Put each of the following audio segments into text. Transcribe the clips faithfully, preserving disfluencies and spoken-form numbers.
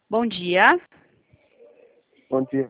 Bom dia. Bom dia.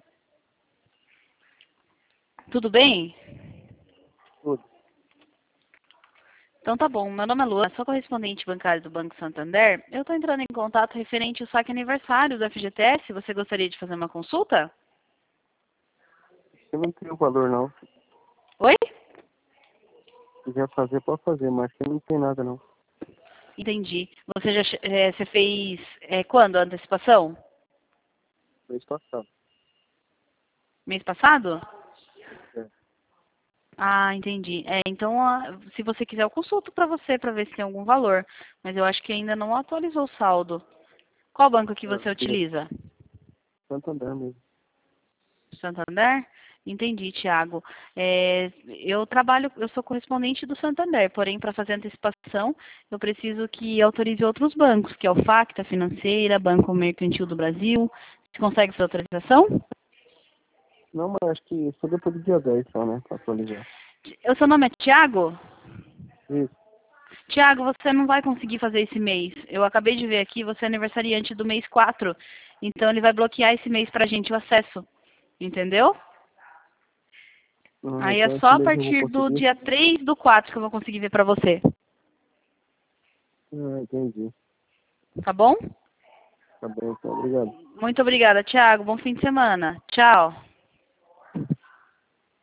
Tudo bem? Tudo. Então tá bom. Meu nome é Lua, sou correspondente bancário do Banco Santander. Eu estou entrando em contato referente ao saque aniversário do F G T S. Você gostaria de fazer uma consulta? Eu não tenho valor, não. Oi? Se quiser fazer, pode fazer, mas eu não tem nada, não. Entendi. Você já che- eh, você fez eh, quando a antecipação? Mês passado. Mês passado? É. Ah, entendi. É, então, ah, se você quiser, eu consulto para você para ver se tem algum valor. Mas eu acho que ainda não atualizou o saldo. Qual banco que Ah, você queria utiliza? Santander mesmo. Santander? Entendi, Thiago. É, eu trabalho, eu sou correspondente do Santander, porém, para fazer antecipação, eu preciso que autorize outros bancos, que é o Facta Financeira, Banco Mercantil do Brasil. Você consegue essa autorização? Não, mas acho que só depois do dia dez só, né? Pra atualizar. O seu nome é Thiago? Isso. Tiago, você não vai conseguir fazer esse mês. Eu acabei de ver aqui, você é aniversariante do mês quatro. Então ele vai bloquear esse mês pra gente o acesso. Entendeu? Ah, Aí é então só esse a mês eu vou partir do conseguir. dia três do quatro que eu vou conseguir ver pra você. Ah, entendi. Tá bom? Tá bem, então. Obrigado. Muito obrigada, Tiago. Bom fim de semana. Tchau.